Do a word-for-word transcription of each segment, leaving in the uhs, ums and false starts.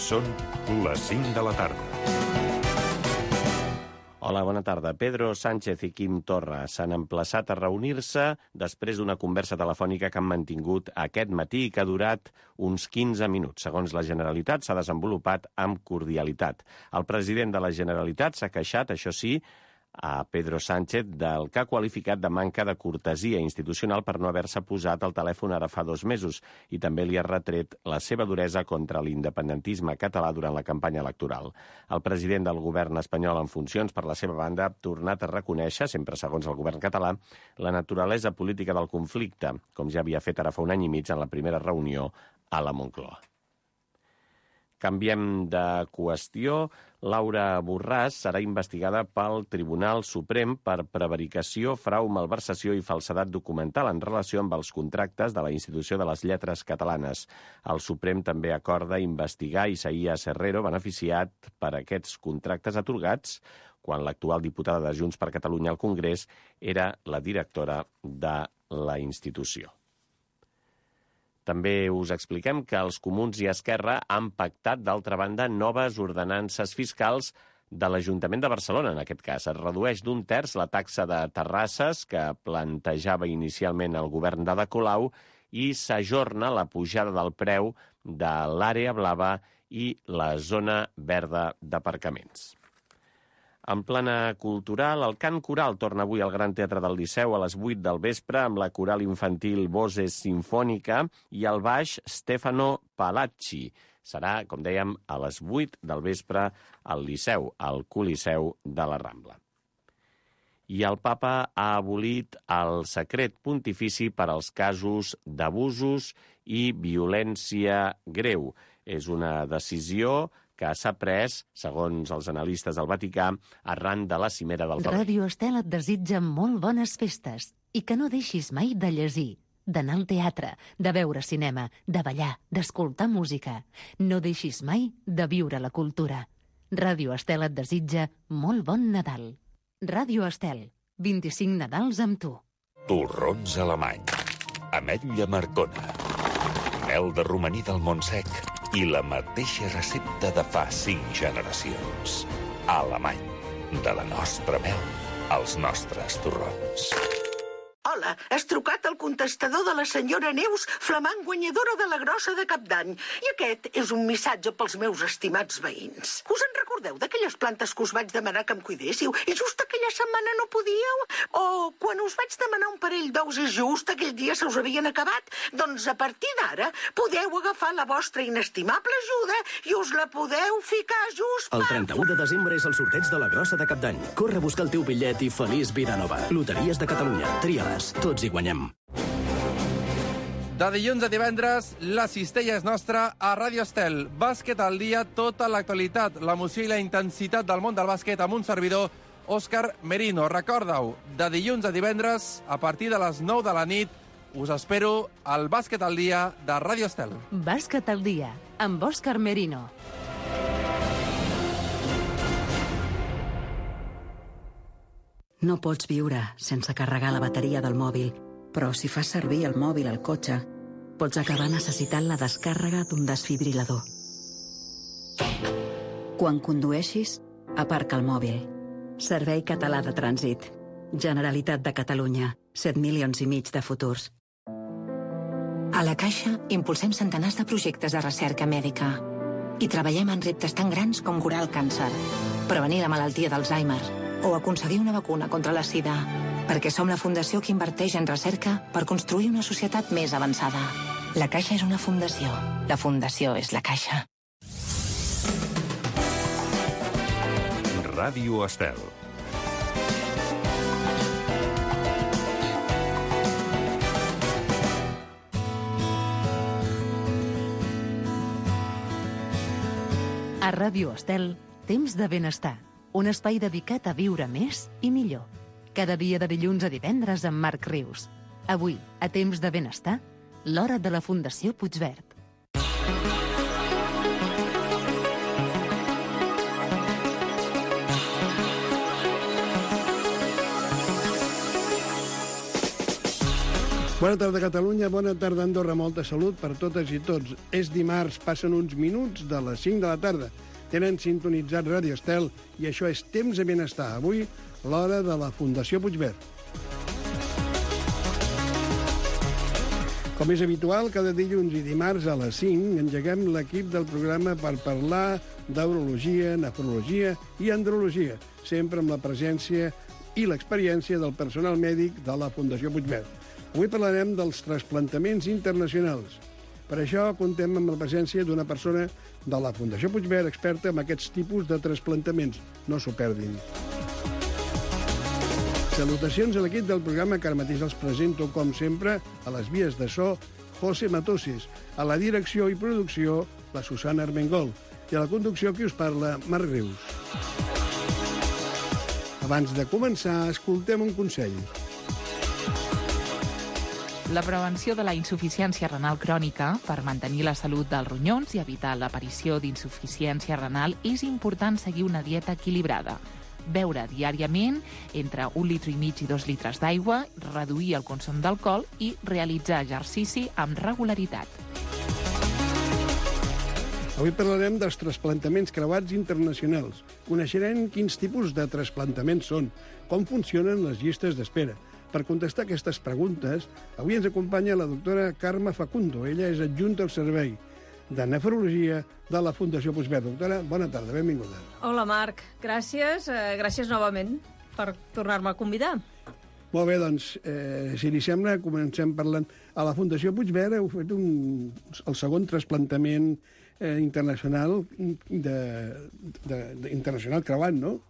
Són les cinc de la tarda. Hola, bona tarda. Pedro Sánchez i Quim Torra s'han emplaçat a reunir-se després d'una conversa telefònica que han mantingut aquest matí i que ha durat uns quinze minuts. Segons la Generalitat, s'ha desenvolupat amb cordialitat. El president de la Generalitat s'ha queixat, això sí, a Pedro Sánchez del que ha qualificat de manca de cortesia institucional per no haver-se posat el telèfon ara fa dos mesos i també li ha retret la seva duresa contra l'independentisme català durant la campanya electoral. El president del govern espanyol en funcions, per la seva banda, ha tornat a reconèixer, sempre segons el govern català, la naturalesa política del conflicte, com ja havia fet ara fa un any i mig en la primera reunió a la Moncloa. Canviem de qüestió. Laura Borràs serà investigada pel Tribunal Suprem per prevaricació, frau, malversació i falsedat documental en relació amb els contractes de la Institució de les Lletres Catalanes. El Suprem també acorda investigar Isaías Herrero, beneficiat per aquests contractes atorgats quan l'actual diputada de Junts per Catalunya al Congrés era la directora de la institució. També us expliquem que els Comuns i Esquerra han pactat, d'altra banda, noves ordenances fiscals de l'Ajuntament de Barcelona, en aquest cas. Es redueix d'un terç la taxa de terrasses que plantejava inicialment el govern d'Ada Colau i s'ajorna la pujada del preu de l'àrea blava i la zona verda d'aparcaments. En plana cultural, el cant coral torna avui al Gran Teatre del Liceu a les vuit del vespre amb la coral infantil Voces Sinfònica i el baix Stefano Palacci. Serà, com dèiem, a les vuit del vespre al Liceu, al Coliseu de la Rambla. I el papa ha abolit el secret pontifici per als casos d'abusos i violència greu. És una decisió que s'ha pres, segons els analistes del Vaticà, arran de la cimera del Valent. Ràdio Estel et desitja molt bones festes i que no deixis mai de llegir, d'anar al teatre, de veure cinema, de ballar, d'escoltar música. No deixis mai de viure la cultura. Ràdio Estel et desitja molt bon Nadal. Ràdio Estel, vint-i-cinc Nadals amb tu. Torrons alemany, ametlla marcona, mel de romaní del Montsec i la mateixa recepta de fa cinc generacions. Alemany, de la nostra mel als nostres torrons. Hola, has trucat al contestador de la senyora Neus, flamant guanyadora de la grossa de Cap d'Any. I aquest és un missatge pels meus estimats veïns. Us en recordeu d'aquelles plantes que us vaig demanar que em cuidéssiu i just aquella setmana no podíeu? O quan us vaig demanar un parell d'ous i just aquell dia se us havien acabat? Doncs a partir d'ara podeu agafar la vostra inestimable ajuda i us la podeu ficar just per... El trenta-u de desembre és el sorteig de la grossa de Cap d'Any. Corre a buscar el teu bitllet i feliç vida nova. Loteries de Catalunya. Tria-les. Tots hi guanyem. De dilluns a divendres, la cistella és nostra a Ràdio Estel. Bàsquet al dia, tota l'actualitat, l'emoció i la intensitat del món del bàsquet amb un servidor, Òscar Merino. Recorda-ho, de dilluns a divendres, a partir de les nou de la nit, us espero al Bàsquet al dia de Ràdio Estel. Bàsquet al dia, amb Òscar Merino. No pots viure sense carregar la bateria del mòbil, però si fas servir el mòbil al cotxe, pots acabar necessitant la descàrrega d'un desfibrilador. Quan condueixis, aparca el mòbil. Servei Català de Trànsit. Generalitat de Catalunya. set milions i mig de futurs. A la Caixa impulsem centenars de projectes de recerca mèdica i treballem en reptes tan grans com curar el càncer, prevenir la malaltia d'Alzheimer o aconseguir una vacuna contra la sida, perquè som la fundació que inverteix en recerca per construir una societat més avançada. La Caixa és una fundació. La fundació és la Caixa. Ràdio Estel. A Ràdio Estel, temps de benestar. Un espai dedicat a viure més i millor. Cada dia de dilluns a divendres amb Marc Rius. Avui, a Temps de Benestar, l'hora de la Fundació Puigverd. Bona tarda, Catalunya. Bona tarda, Andorra. Molta salut per totes i tots. És dimarts, passen uns minuts de les cinc de la tarda. Tenen sintonitzat Ràdio Estel i això és Temps de Benestar. Avui, l'hora de la Fundació Puigverd. Com és habitual, cada dilluns i dimarts a les cinc engeguem l'equip del programa per parlar d'urologia, nefrologia i andrologia, sempre amb la presència i l'experiència del personal mèdic de la Fundació Puigverd. Avui parlarem dels trasplantaments internacionals. Per això contem amb la presència d'una persona de la Fundació Puigverd experta en aquests tipus de trasplantaments. No s'ho perdin. Salutacions a l'equip del programa que ara mateix els presento, com sempre, a les vies de so, José Matosis, a la direcció i producció, la Susana Armengol, i a la conducció qui us parla, Marc Rius. Abans de començar, escoltem un consell. La prevenció de la insuficiència renal crònica per mantenir la salut dels ronyons i evitar l'aparició d'insuficiència renal és important seguir una dieta equilibrada. Beure diàriament entre un litre i mig i dos litres d'aigua, reduir el consum d'alcohol i realitzar exercici amb regularitat. Avui parlarem dels trasplantaments creuats internacionals. Coneixerem quins tipus de trasplantaments són, com funcionen les llistes d'espera. Per contestar aquestes preguntes, avui ens acompanya la doctora Carme Facundo. Ella és adjunta al servei de nefrologia de la Fundació Puigverd. Doctora, bona tarda, benvinguda. Hola, Marc. Gràcies, eh, gràcies novament per tornar-me a convidar. Molt bé, doncs, eh, si li sembla, comencem parlant. A la Fundació Puigverd heu fet un, el segon trasplantament eh, internacional, de, de, de, internacional creuat, no?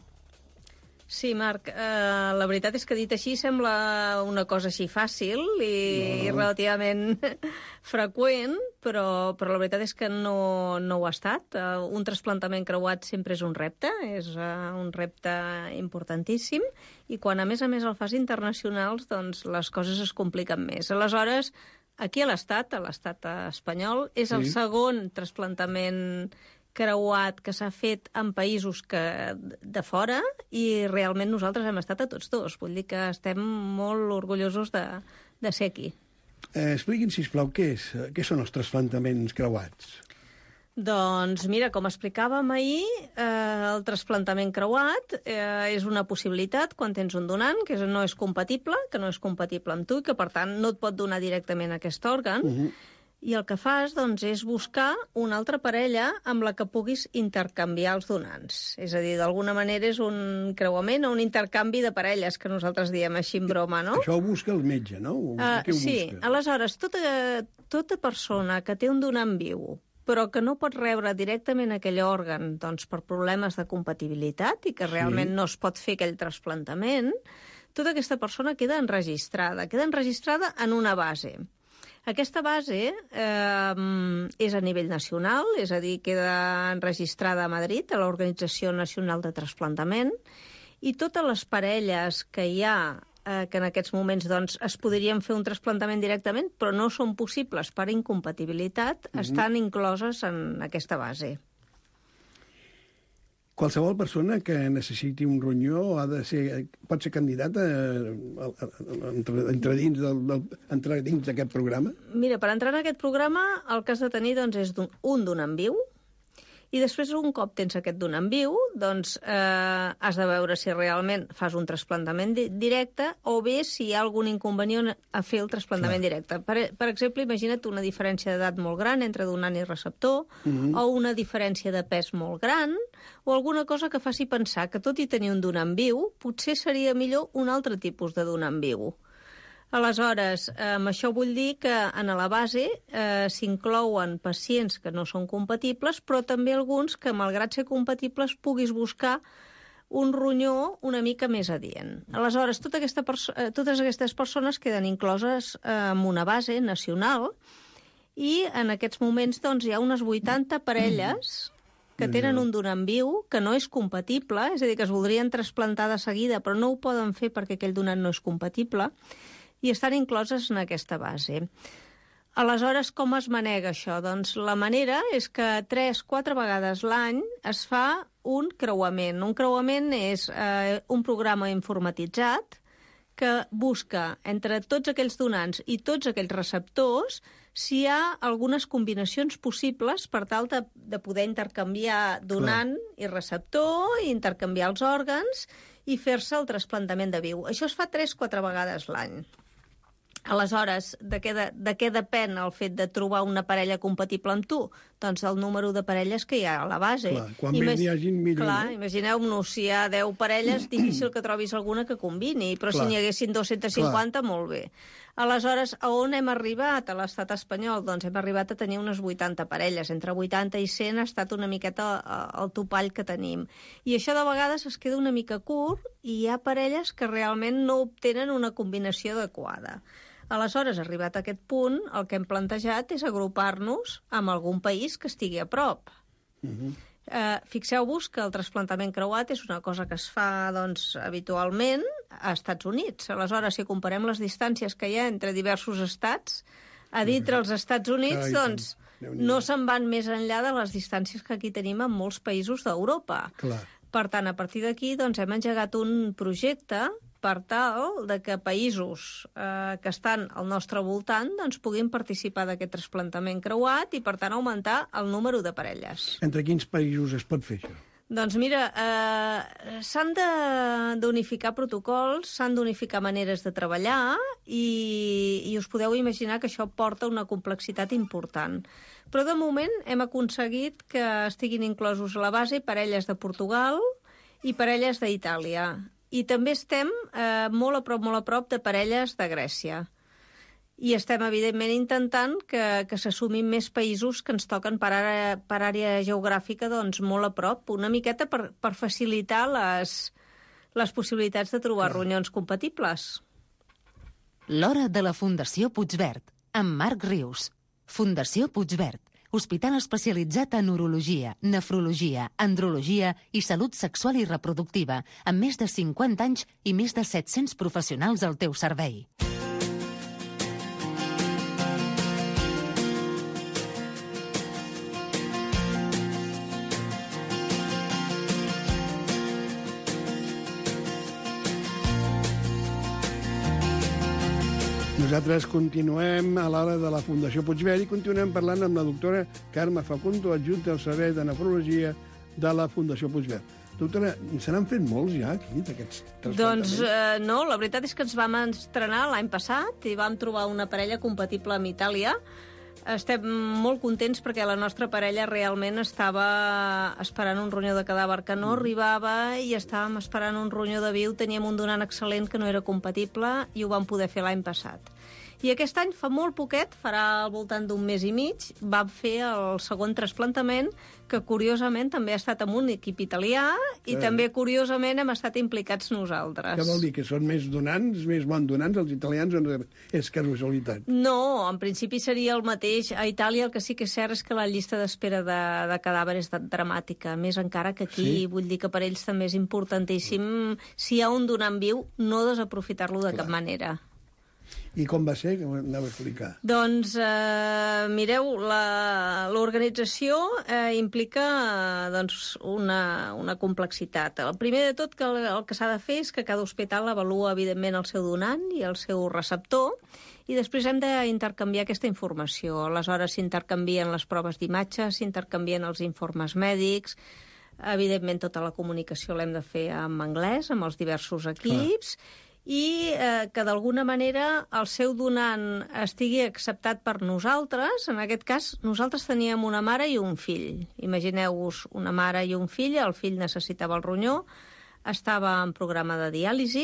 Sí, Marc, eh, la veritat és que dit així sembla una cosa així fàcil i no. relativament freqüent, però, però la veritat és que no, no ho ha estat. Uh, un trasplantament creuat sempre és un repte, és uh, un repte importantíssim, i quan a més a més el fas internacionals, doncs les coses es compliquen més. Aleshores, aquí a l'Estat, a l'Estat espanyol, és sí. el segon trasplantament creuat que s'ha fet en països que, de fora, i realment nosaltres hem estat a tots dos. Vull dir que estem molt orgullosos de, de ser aquí. Eh, expliquin, sisplau, què, és, què són els trasplantaments creuats? Doncs mira, com explicàvem ahir, eh, el trasplantament creuat eh, és una possibilitat quan tens un donant que no és compatible, que no és compatible amb tu i que, per tant, no et pot donar directament aquest òrgan, uh-huh. I el que fas, doncs, és buscar una altra parella amb la que puguis intercanviar els donants. És a dir, d'alguna manera és un creuament o un intercanvi de parelles, que nosaltres diem així en broma, no? Això ho busca el metge, no? Uh, Què ho sí, busca? Aleshores, tota, tota persona que té un donant viu, però que no pot rebre directament aquell òrgan doncs, per problemes de compatibilitat i que realment sí. no es pot fer aquell trasplantament, tota aquesta persona queda enregistrada. Queda enregistrada en una base. Aquesta base eh, és a nivell nacional, és a dir, queda enregistrada a Madrid, a l'Organització Nacional de Trasplantament, i totes les parelles que hi ha, eh, que en aquests moments doncs, es podrien fer un trasplantament directament, però no són possibles per incompatibilitat, mm-hmm. estan incloses en aquesta base. Qualsevol persona que necessiti un ronyó ha de ser, pot ser candidata a, a, a, entre, entre dins del, del, entrar dins d'aquest programa? Mira, per entrar en aquest programa el que has de tenir doncs, és un, un donant viu, i després, un cop tens aquest donant viu, doncs eh, has de veure si realment fas un trasplantament di directe o bé si hi ha algun inconvenient a fer el trasplantament Clar. directe. Per, per exemple, imagina't una diferència d'edat molt gran entre donant i receptor, mm-hmm. o una diferència de pes molt gran, o alguna cosa que faci pensar que tot i tenir un donant viu, potser seria millor un altre tipus de donant viu. Aleshores, eh, amb això vull dir que en la base eh, s'inclouen pacients que no són compatibles, però també alguns que, malgrat ser compatibles, puguis buscar un ronyó una mica més adient. Aleshores, tota aquesta eh, totes aquestes persones queden incloses eh, en una base nacional i en aquests moments doncs, hi ha unes vuitanta parelles que tenen un donant viu que no és compatible, és a dir, que es voldrien trasplantar de seguida, però no ho poden fer perquè aquell donant no és compatible, i estan incloses en aquesta base. Aleshores, com es manega això? Doncs la manera és que tres, quatre vegades l'any es fa un creuament. Un creuament és eh, un programa informatitzat que busca entre tots aquells donants i tots aquells receptors si hi ha algunes combinacions possibles per tal de, de poder intercanviar donant Clar. i receptor, i intercanviar els òrgans i fer-se el trasplantament de viu. Això es fa tres o quatre vegades l'any. Aleshores, de què, de, de què depèn el fet de trobar una parella compatible amb tu? Doncs el número de parelles que hi ha a la base. Clar, quan Imag... més n'hi hagi, millor. Clar, no? Imagineu-nos, si hi ha deu parelles, difícil que trobis alguna que combini, però Clar. si n'hi haguessin dos-cents cinquanta, Clar. molt bé. Aleshores, a on hem arribat a l'estat espanyol? Doncs hem arribat a tenir unes vuitanta parelles. Entre vuitanta i cent ha estat una miqueta el topall que tenim. I això de vegades es queda una mica curt i hi ha parelles que realment no obtenen una combinació adequada. Aleshores, arribat a aquest punt, el que hem plantejat és agrupar-nos amb algun país que estigui a prop. Uh-huh. Eh, fixeu-vos que el trasplantament creuat és una cosa que es fa doncs, habitualment a Estats Units. Aleshores, si comparem les distàncies que hi ha entre diversos estats, a dintre uh-huh. els Estats Units, Ai, doncs, no se'n van més enllà de les distàncies que aquí tenim en molts països d'Europa. Clar. Per tant, a partir d'aquí doncs, hem engegat un projecte per tal de que països eh, que estan al nostre voltant doncs, puguin participar d'aquest trasplantament creuat i, per tant, augmentar el número de parelles. Entre quins països es pot fer això? Doncs mira, eh, s'han d'unificar protocols, s'han d'unificar maneres de treballar i, i us podeu imaginar que això porta una complexitat important. Però, de moment, hem aconseguit que estiguin inclosos a la base parelles de Portugal i parelles d'Itàlia. I també estem eh, molt a prop, molt a prop de parelles de Grècia. I estem, evidentment, intentant que, que s'assumin més països que ens toquen per, ara, per àrea geogràfica doncs, molt a prop, una miqueta per, per facilitar les, les possibilitats de trobar reunions compatibles. L'hora de la Fundació Puigverd, amb Marc Rius. Fundació Puigverd. Hospital especialitzat en urologia, nefrologia, andrologia i salut sexual i reproductiva, amb més de cinquanta anys i més de set-cents professionals al teu servei. Nosaltres continuem a l'hora de la Fundació Puigverd i continuem parlant amb la doctora Carme Facundo, adjunta al Servei de Nefrologia de la Fundació Puigverd. Doctora, se n'han fet molts ja aquí, d'aquests trasplantaments? Doncs eh, no, la veritat és que ens vam estrenar l'any passat i vam trobar una parella compatible amb Itàlia. Estem molt contents perquè la nostra parella realment estava esperant un ronyó de cadàver que no arribava i estàvem esperant un ronyó de viu, teníem un donant excel·lent que no era compatible i ho vam poder fer l'any passat. I aquest any, fa molt poquet, farà al voltant d'un mes i mig, vam fer el segon trasplantament, que curiosament també ha estat amb un equip italià i eh. també curiosament hem estat implicats nosaltres. Què vol dir? Que són més donants, més bons donants, els italians, o és casualitat? No, en principi seria el mateix. A Itàlia el que sí que és cert és que la llista d'espera de, de cadàver és dramàtica, més encara que aquí. Sí? Vull dir que per ells també és importantíssim, si hi ha un donant viu, no desaprofitar-lo de Clar. cap manera. I com va ser? Que m'anava a explicar. Doncs, eh, mireu, l'organització eh, implica eh, doncs, una, una complexitat. El primer de tot, que el, el que s'ha de fer és que cada hospital avalua, evidentment, el seu donant i el seu receptor, i després hem d'intercanviar aquesta informació. Aleshores, s'intercanvien les proves d'imatge, s'intercanvien els informes mèdics, evidentment, tota la comunicació l'hem de fer en anglès, amb els diversos equips, Clar. i eh, que d'alguna manera el seu donant estigui acceptat per nosaltres. En aquest cas, nosaltres teníem una mare i un fill. Imagineu-vos una mare i un fill, el fill necessitava el ronyó, estava en programa de diàlisi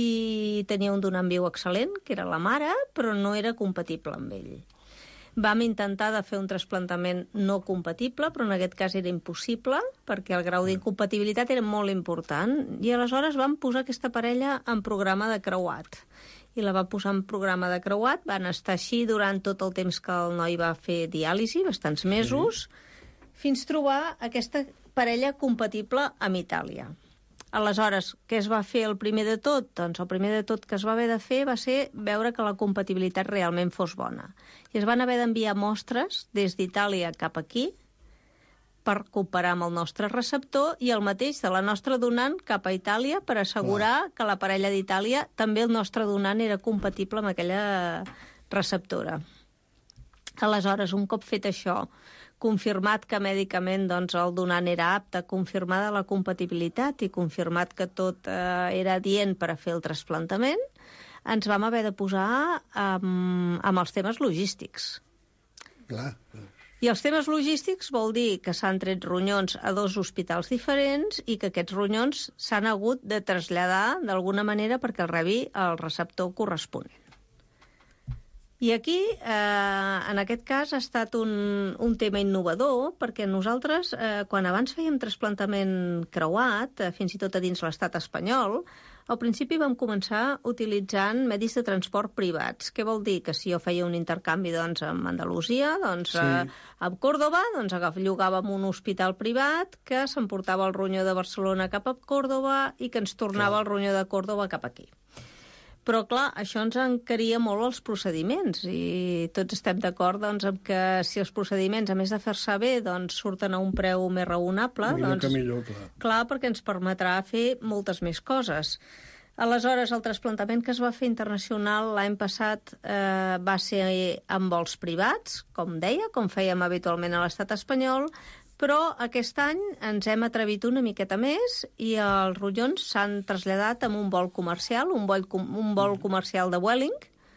i tenia un donant viu excel·lent, que era la mare, però no era compatible amb ell. Vam intentar de fer un trasplantament no compatible, però en aquest cas era impossible, perquè el grau d'incompatibilitat era molt important. I aleshores vam posar aquesta parella en programa de creuat. I la va posar en programa de creuat, van estar així durant tot el temps que el noi va fer diàlisi, bastants mesos, sí. fins trobar aquesta parella compatible amb Itàlia. Aleshores, què es va fer el primer de tot? Doncs el primer de tot que es va haver de fer va ser veure que la compatibilitat realment fos bona. I es van haver d'enviar mostres des d'Itàlia cap aquí per cooperar amb el nostre receptor i el mateix de la nostra donant cap a Itàlia per assegurar Clar. que la parella d'Itàlia també el nostre donant era compatible amb aquella receptora. Aleshores, un cop fet això, confirmat que mèdicament doncs, el donant era apte, confirmada la compatibilitat i confirmat que tot eh, era adient per a fer el trasplantament, ens vam haver de posar amb, amb els temes logístics. Clar. I els temes logístics vol dir que s'han tret ronyons a dos hospitals diferents i que aquests ronyons s'han hagut de traslladar d'alguna manera perquè el rebi el receptor corresponent. I aquí, eh, en aquest cas, ha estat un, un tema innovador perquè nosaltres, eh, quan abans fèiem trasplantament creuat, eh, fins i tot a dins l'estat espanyol, al principi vam començar utilitzant medis de transport privats. Què vol dir? Que si jo feia un intercanvi doncs, amb Andalusia, doncs, sí. eh, a Còrdova, doncs llogàvem un hospital privat que s'emportava el ronyó de Barcelona cap a Còrdova i que ens tornava Clar. el ronyó de Còrdova cap aquí. Però, clar, això ens encaria molt els procediments i tots estem d'acord doncs, amb que si els procediments, a més de fer-se bé, doncs, surten a un preu més raonable, millor doncs, que millor, clar. clar, perquè ens permetrà fer moltes més coses. Aleshores, el trasplantament que es va fer internacional l'any passat eh, va ser amb vols privats, com deia, com fèiem habitualment a l'estat espanyol, però aquest any ens hem atrevit una miqueta més i els ronyons s'han traslladat amb un vol comercial, un vol, un vol comercial de Vueling,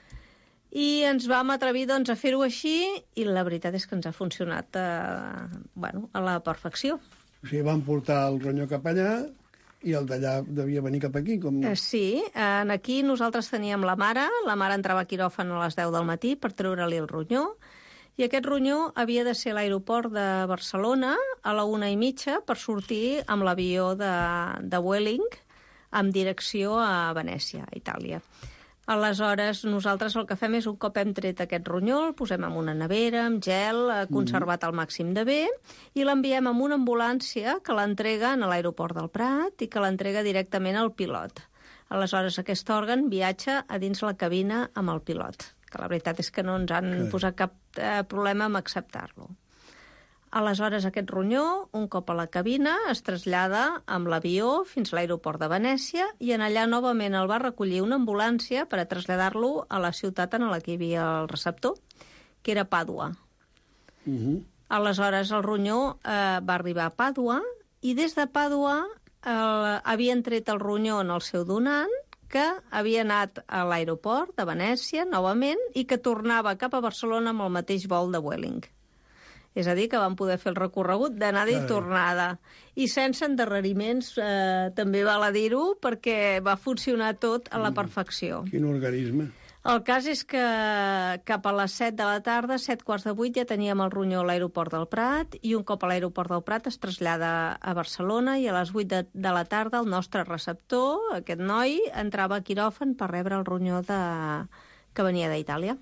i ens vam atrevir doncs, a fer-ho així i la veritat és que ens ha funcionat eh, bueno, a la perfecció. O sigui, van portar el ronyó cap allà i el d'allà devia venir cap aquí? Com... Eh, sí, en aquí nosaltres teníem la mare, la mare entrava a quiròfan a les deu del matí per treure-li el ronyó, i aquest ronyó havia de ser a l'aeroport de Barcelona a la una i mitja per sortir amb l'avió de, de Vueling amb direcció a Venècia, a Itàlia. Aleshores, nosaltres el que fem és, un cop hem tret aquest ronyó, el posem en una nevera, amb gel, conservat al màxim de bé, i l'enviem amb una ambulància que l'entrega a l'aeroport del Prat i que l'entrega directament al pilot. Aleshores, aquest òrgan viatja a dins la cabina amb el pilot, que la veritat és que no ens han okay. posat cap eh, problema amb acceptar-lo. Aleshores, aquest ronyó, un cop a la cabina, es trasllada amb l'avió fins a l'aeroport de Venècia i en allà novament el va recollir una ambulància per a traslladar-lo a la ciutat en la que hi havia el receptor, que era Pàdua. Uh -huh. Aleshores, el ronyó eh, va arribar a Pàdua i des de Pàdua eh, havien tret el ronyó en el seu donant, que havia anat a l'aeroport de Venècia, novament, i que tornava cap a Barcelona amb el mateix vol de Vueling. És a dir, que van poder fer el recorregut d'anada i tornada. I sense endarreriments, eh, també val a dir-ho, perquè va funcionar tot a la perfecció. Quin organisme. El cas és que cap a les set de la tarda, set quarts de vuit, ja teníem el ronyó a l'aeroport del Prat i un cop a l'aeroport del Prat es trasllada a Barcelona i a les vuit de, de la tarda el nostre receptor, aquest noi, entrava a quiròfan per rebre el ronyó de... que venia d'Itàlia.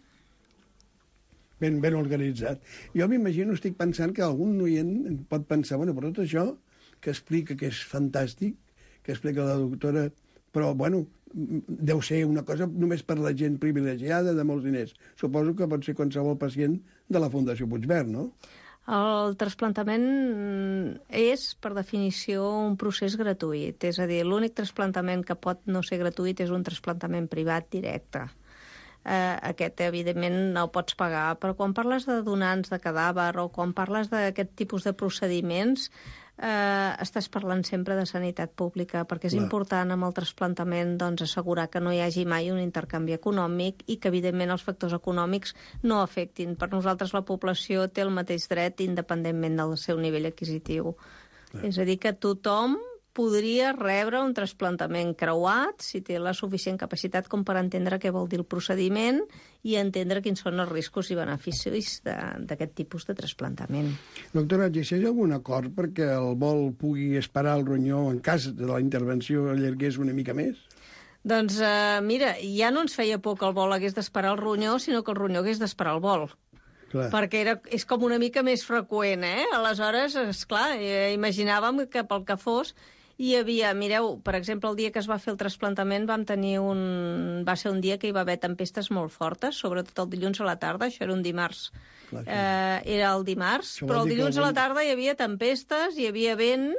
Ben, ben organitzat. Jo m'imagino, estic pensant que algun oient pot pensar, bueno, però tot això que explica que és fantàstic, que explica la doctora, però, bueno, deu ser una cosa només per la gent privilegiada de molts diners. Suposo que pot ser qualsevol pacient de la Fundació Puigverd, no? El trasplantament és, per definició, un procés gratuït. És a dir, l'únic trasplantament que pot no ser gratuït és un trasplantament privat directe. Eh, aquest, evidentment, no el pots pagar, però quan parles de donants de cadàver o quan parles d'aquest tipus de procediments, eh, estàs parlant sempre de sanitat pública, perquè és Clar. important amb el trasplantament doncs, assegurar que no hi hagi mai un intercanvi econòmic i que, evidentment, els factors econòmics no afectin. Per nosaltres, la població té el mateix dret independentment del seu nivell adquisitiu. Clar. És a dir, que tothom podria rebre un trasplantament creuat si té la suficient capacitat com per entendre què vol dir el procediment i entendre quins són els riscos i beneficis d'aquest tipus de trasplantament. Doctora, existeix algun acord perquè el vol pugui esperar el ronyó en cas de la intervenció allargués una mica més? Doncs eh, mira, ja no ens feia por que el vol hagués d'esperar el ronyó, sinó que el ronyó hagués d'esperar el vol. Clar. Perquè era, és com una mica més freqüent, eh? Aleshores, esclar, imaginàvem que pel que fos... Hi havia, mireu, per exemple, el dia que es va fer el trasplantament vam tenir un... va ser un dia que hi va haver tempestes molt fortes, sobretot el dilluns a la tarda, això era un dimarts. Clar, eh, era el dimarts, però el dilluns a la tarda hi havia tempestes, hi havia vent,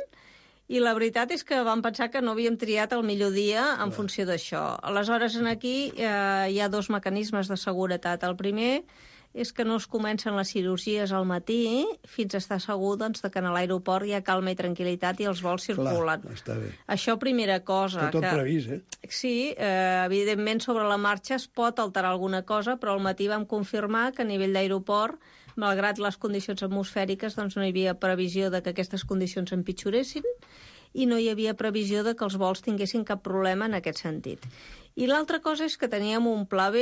i la veritat és que vam pensar que no havíem triat el millor dia en Clar. funció d'això. Aleshores, aquí eh, hi ha dos mecanismes de seguretat. El primer és que no es comencen les cirurgies al matí fins a estar segur doncs, que a l'aeroport hi ha calma i tranquil·litat i els vols circulen. Clar, està bé. Això primera cosa. Està tot que... previst, eh? Sí, eh, evidentment sobre la marxa es pot alterar alguna cosa, però al matí vam confirmar que a nivell d'aeroport, malgrat les condicions atmosfèriques, doncs no hi havia previsió de que aquestes condicions empitjoressin i no hi havia previsió de que els vols tinguessin cap problema en aquest sentit. I l'altra cosa és que teníem un pla B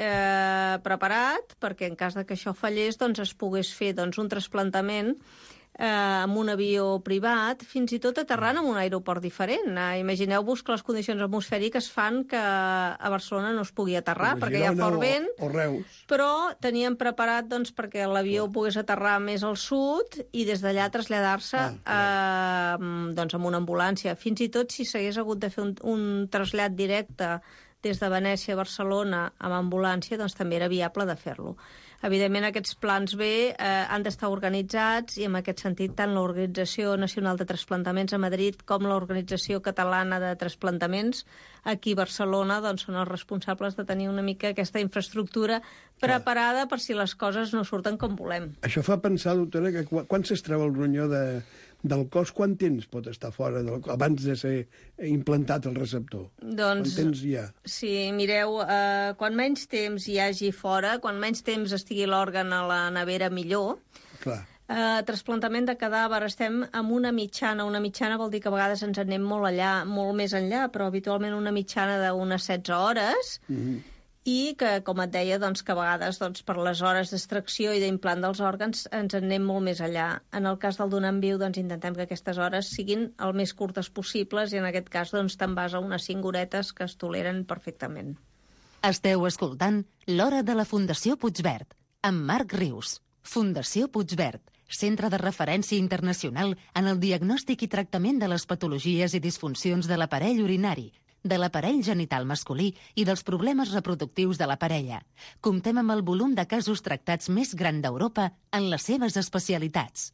eh, preparat perquè en cas de que això fallés doncs es pogués fer doncs, un trasplantament eh, amb un avió privat, fins i tot aterrant en un aeroport diferent. Eh, Imagineu-vos que les condicions atmosfèriques fan que a Barcelona no es pugui aterrar Com perquè hi ha fort vent, o, o Reus. però teníem preparat doncs, perquè l'avió oh. pogués aterrar més al sud i des d'allà traslladar-se ah, eh, doncs, amb una ambulància. Fins i tot si s'hagués hagut de fer un, un trasllat directe des de Venècia a Barcelona amb ambulància, doncs també era viable de fer-lo. Evidentment, aquests plans B eh, han d'estar organitzats i en aquest sentit tant l'Organització Nacional de Trasplantaments a Madrid com l'Organització Catalana de Trasplantaments aquí a Barcelona doncs, són els responsables de tenir una mica aquesta infraestructura preparada per si les coses no surten com volem. Això fa pensar, doctora, que quan, quan s'extreu el ronyó de, del cos, quant temps pot estar fora del cos, abans de ser implantat el receptor? Doncs, quant temps hi ha? Sí, mireu, eh, quan menys temps hi hagi fora, quan menys temps estigui l'òrgan a la nevera, millor. Clar. Eh, trasplantament de cadàver, estem amb una mitjana. Una mitjana vol dir que a vegades ens anem molt allà, molt més enllà, però habitualment una mitjana d'unes setze hores, mm-hmm. i que, com et deia, doncs, que a vegades doncs, per les hores d'extracció i d'implant dels òrgans ens en anem molt més allà. En el cas del donant viu, doncs, intentem que aquestes hores siguin el més curtes possibles i en aquest cas doncs, te'n vas a unes cinc horetes que es toleren perfectament. Esteu escoltant L'Hora de la Fundació Puigverd, amb Marc Rius. Fundació Puigverd, centre de referència internacional en el diagnòstic i tractament de les patologies i disfuncions de l'aparell urinari, de l'aparell genital masculí i dels problemes reproductius de la parella. Comptem amb el volum de casos tractats més gran d'Europa en les seves especialitats.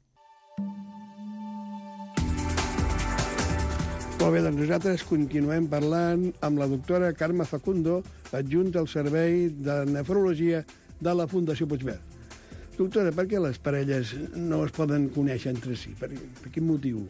Molt bé, doncs nosaltres continuem parlant amb la doctora Carme Facundo, adjunta al Servei de Nefrologia de la Fundació Puigverd. Doctora, per què les parelles no es poden conèixer entre si? Per, per quin motiu?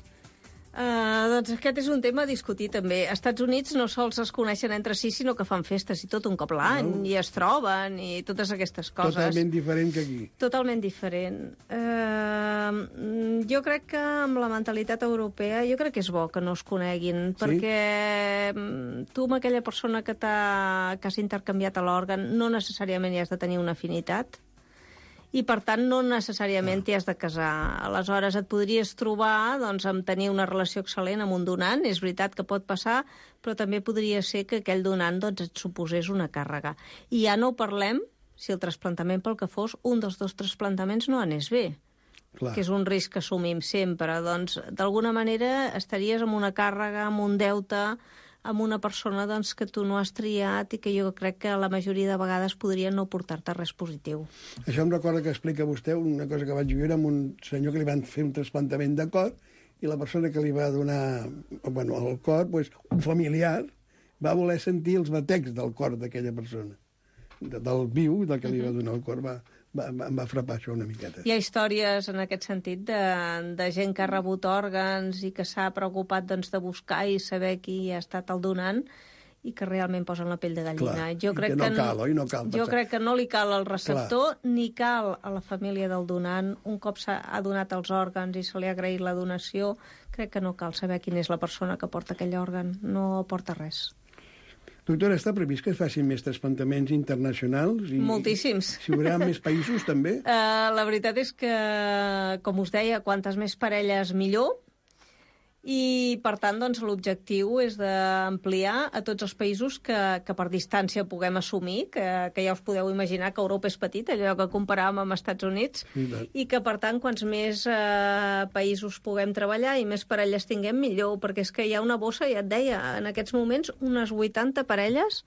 Uh, doncs aquest és un tema a discutir també. Als Estats Units no sols es coneixen entre si, sinó que fan festes i tot un cop l'any, no. i es troben, i totes aquestes coses. Totalment diferent que aquí. Totalment diferent. Uh, jo crec que amb la mentalitat europea, jo crec que és bo que no es coneguin, sí? perquè tu amb aquella persona que, que has intercanviat a l'òrgan no necessàriament hi has de tenir una afinitat, i, per tant, no necessàriament t'hi has de casar. Aleshores, et podries trobar doncs, amb tenir una relació excel·lent amb un donant. És veritat que pot passar, però també podria ser que aquell donant doncs, et suposés una càrrega. I ja no parlem si el trasplantament, pel que fos, un dels dos trasplantaments no anés bé. Clar. Que és un risc que assumim sempre. Doncs, d'alguna manera, estaries amb una càrrega, amb un deute, amb una persona doncs, que tu no has triat i que jo crec que la majoria de vegades podria no portar-te res positiu. Això em recorda que explica vostè una cosa que vaig viure amb un senyor que li van fer un trasplantament de cor i la persona que li va donar bueno, el cor, pues, un familiar, va voler sentir els batecs del cor d'aquella persona, de, del viu, del que li va donar el cor. Va, va, va, em va frapar això una miqueta. Hi ha històries en aquest sentit de, de gent que ha rebut òrgans i que s'ha preocupat doncs, de buscar i saber qui ha estat el donant i que realment posen la pell de gallina. Clar, jo crec que no que cal, oi? No cal jo crec que no li cal al receptor, Clar. ni cal a la família del donant. Un cop s'ha donat els òrgans i se li ha agraït la donació, crec que no cal saber quina és la persona que porta aquell òrgan. No porta res. Doctora, està previst que es facin més trasplantaments internacionals? I, Moltíssims. Si hi haurà més països, també? Uh, la veritat és que, com us deia, quantes més parelles millor. I, per tant, doncs, l'objectiu és d'ampliar a tots els països que, que per distància puguem assumir, que, que ja us podeu imaginar que Europa és petita, allò que comparàvem amb Estats Units, sí, i que, per tant, quants més eh, països puguem treballar i més parelles tinguem, millor, perquè és que hi ha una bossa, ja et deia, en aquests moments, unes vuitanta parelles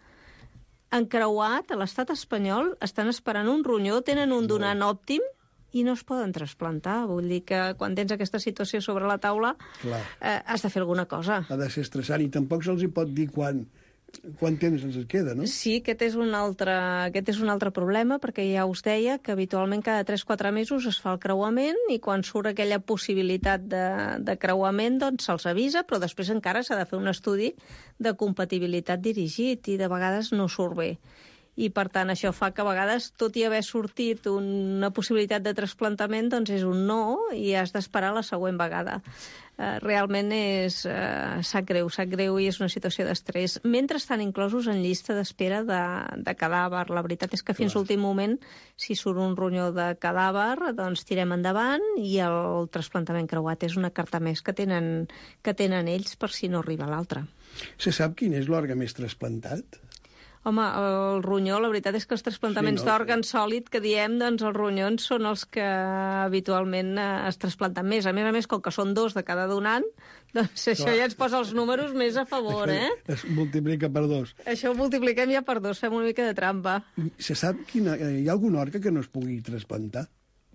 encreuat a l'estat espanyol, estan esperant un ronyó, tenen un donant òptim, i no es poden trasplantar. Vull dir que quan tens aquesta situació sobre la taula eh, has de fer alguna cosa. Ha de ser estressant i tampoc se'ls hi pot dir quan, quan temps ens queda, no? Sí, aquest és, un altre, aquest és un altre problema, perquè ja us deia que habitualment cada tres quatre mesos es fa el creuament i quan surt aquella possibilitat de, de creuament doncs se'ls avisa, però després encara s'ha de fer un estudi de compatibilitat dirigit i de vegades no surt bé. I, per tant, això fa que a vegades, tot i haver sortit una possibilitat de trasplantament, doncs és un no i has d'esperar la següent vegada. Uh, realment és uh, sap greu, sap greu i és una situació d'estrès. Mentre estan inclosos en llista d'espera de, de cadàver. La veritat és que fins l'últim moment, si surt un ronyó de cadàver, doncs tirem endavant i el, el trasplantament creuat és una carta més que tenen, que tenen ells per si no arriba l'altra. Se sap quin és l'òrgan més trasplantat? Home, el ronyó, la veritat és que els trasplantaments sí, no? d'òrgan sòlid que diem, doncs els ronyons són els que habitualment es trasplanten més. A més a més, com que són dos de cada donant, doncs això Clar. ja ens posa els números més a favor, eh? Es multiplica per dos. Això ho multipliquem ja per dos, fem una mica de trampa. Se sap quina... Hi ha algun òrgan que no es pugui trasplantar?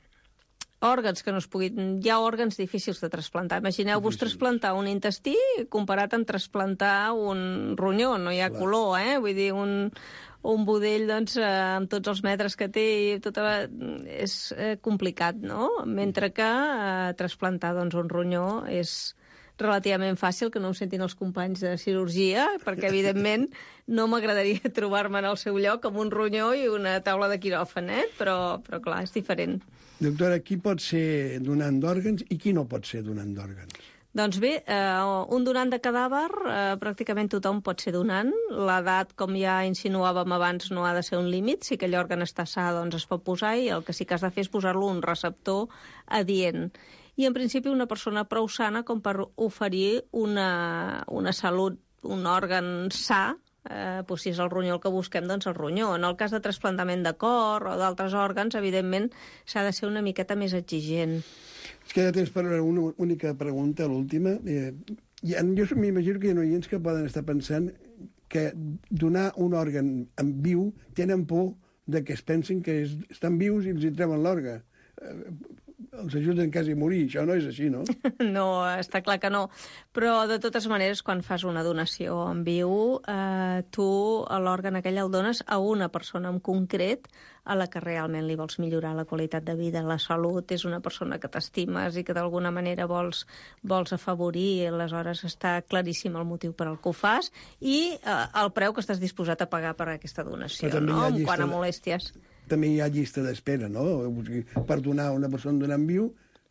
Òrgans que no es puguin... Hi ha òrgans difícils de trasplantar. Imagineu-vos trasplantar un intestí comparat amb trasplantar un ronyó. No hi ha Clar. color, eh? Vull dir, un, un budell, doncs, eh, amb tots els metres que té, i tota... és eh, complicat, no? Mentre que eh, trasplantar doncs, un ronyó és relativament fàcil, que no ho sentin els companys de cirurgia, perquè, evidentment, no m'agradaria trobar-me en el seu lloc amb un ronyó i una taula de quiròfan, eh? Però, però clar, és diferent. Doctora, qui pot ser donant d'òrgans i qui no pot ser donant d'òrgans? Doncs bé, eh, un donant de cadàver, eh, pràcticament tothom pot ser donant. L'edat, com ja insinuàvem abans, no ha de ser un límit. Si aquell òrgan està sa, doncs es pot posar, i el que sí que has de fer és posar-lo un receptor adient. I, en principi, una persona prou sana com per oferir una, una salut, un òrgan sa. Eh, doncs si és el ronyó el que busquem, doncs el ronyó. En el cas de trasplantament de cor o d'altres òrgans, evidentment, s'ha de ser una miqueta més exigent. Es queda temps per una única pregunta, l'última. Eh, jo m'imagino que hi ha oients que poden estar pensant que donar un òrgan en viu tenen por de que es pensin que és, estan vius i els hi treuen l'òrgan. Eh, els ajuden quasi a morir. Això no és així, no? No, està clar que no. Però, de totes maneres, quan fas una donació en viu, eh, tu l'òrgan aquell el dones a una persona en concret a la que realment li vols millorar la qualitat de vida, la salut. És una persona que t'estimes i que d'alguna manera vols, vols afavorir. Aleshores està claríssim el motiu per al que ho fas i eh, el preu que estàs disposat a pagar per aquesta donació, no? En quant a molèsties. També hi ha llista d'espera, no? Per donar a una persona donant viu,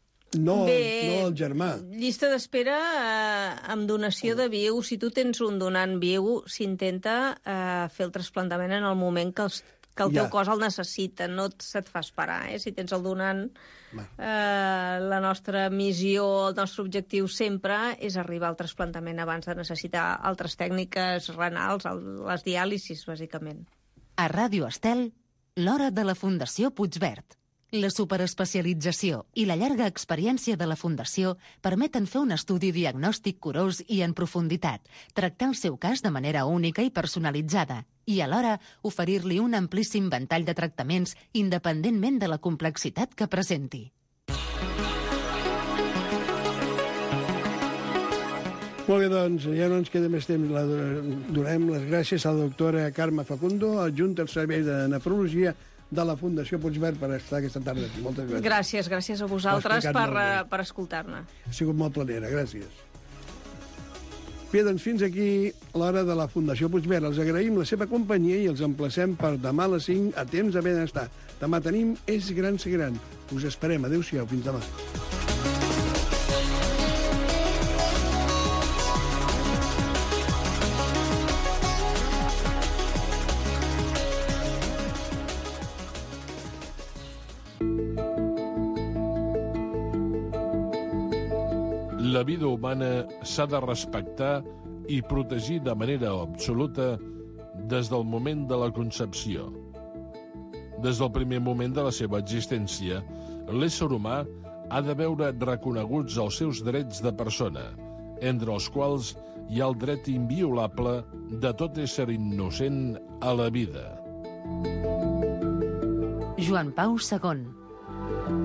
no, Bé, no el germà. Llista d'espera eh, amb donació de viu. Si tu tens un donant viu, s'intenta eh, fer el trasplantament en el moment que, els, que el teu ja. cos el necessita. No se't fa esperar, eh? Si tens el donant... Eh, la nostra missió, el nostre objectiu sempre és arribar al trasplantament abans de necessitar altres tècniques renals, les diàlisis, bàsicament. A Ràdio Estel, l'hora de la Fundació Puigverd. La superespecialització i la llarga experiència de la Fundació permeten fer un estudi diagnòstic curós i en profunditat, tractar el seu cas de manera única i personalitzada i, alhora, oferir-li un amplíssim ventall de tractaments independentment de la complexitat que presenti. Molt bé, doncs, ja no ens queda més temps. La donem les gràcies a la doctora Carme Facundo, adjunta al Servei de Nefrologia de la Fundació Puigverd, per estar aquesta tarda aquí. Moltes gràcies. Gràcies, gràcies a vosaltres per, per escoltar-ne. Ha sigut molt planera, gràcies. Bé, doncs fins aquí l'hora de la Fundació Puigverd. Els agraïm la seva companyia i els emplacem per demà a les cinc a temps de benestar. Demà tenim És Gran Ser Gran. Us esperem. Adéu-siau. Fins demà. La vida humana s'ha de respectar i protegir de manera absoluta des del moment de la concepció. Des del primer moment de la seva existència, l'ésser humà ha de veure reconeguts els seus drets de persona, entre els quals hi ha el dret inviolable de tot ésser innocent a la vida. Joan Pau segon.